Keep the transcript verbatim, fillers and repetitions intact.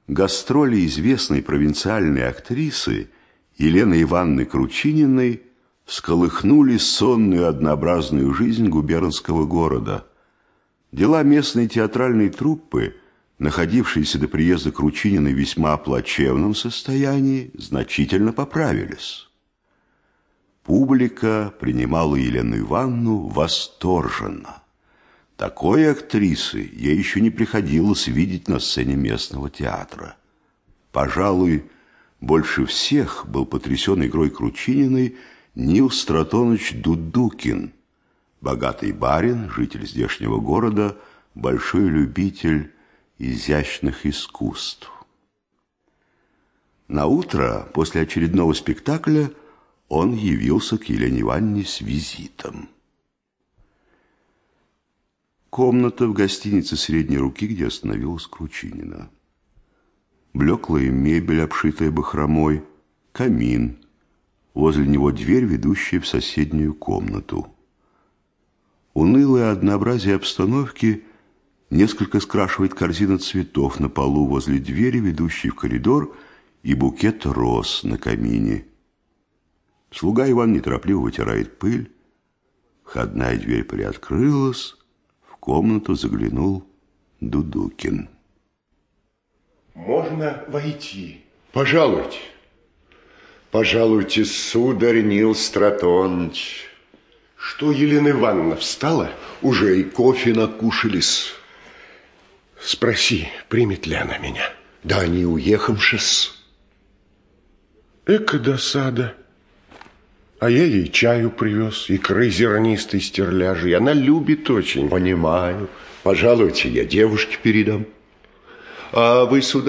Гастроли известной провинциальной актрисы Елены Ивановны Кручининой всколыхнули сонную однообразную жизнь губернского города. Дела местной театральной труппы, находившиеся до приезда Кручининой в весьма плачевном состоянии, значительно поправились. Публика принимала Елену Ивановну восторженно. Такой актрисы ей еще не приходилось видеть на сцене местного театра. Пожалуй, больше всех был потрясен игрой Кручининой Нил Стратонович Дудукин, богатый барин, житель здешнего города, большой любитель изящных искусств. Наутро, после очередного спектакля, он явился к Елене Ивановне с визитом. Комната в гостинице средней руки, где остановилась Кручинина. Блеклая мебель, обшитая бахромой, камин. Возле него дверь, ведущая в соседнюю комнату. Унылое однообразие обстановки несколько скрашивает корзина цветов на полу возле двери, ведущей в коридор, и букет роз на камине. Слуга Иван неторопливо вытирает пыль. Входная дверь приоткрылась. В комнату заглянул Дудукин. Можно войти? Пожалуйте. Пожалуйте, сударь Нил Стратонович. Что, Елена Ивановна встала? Уже и кофе накушались. Спроси, примет ли она меня. Да не уехавшись. Эка досада. А я ей чаю привез, икры зернистой стерляжей. Она любит очень. Понимаю. Пожалуйте, я девушке передам. А вы, сударь,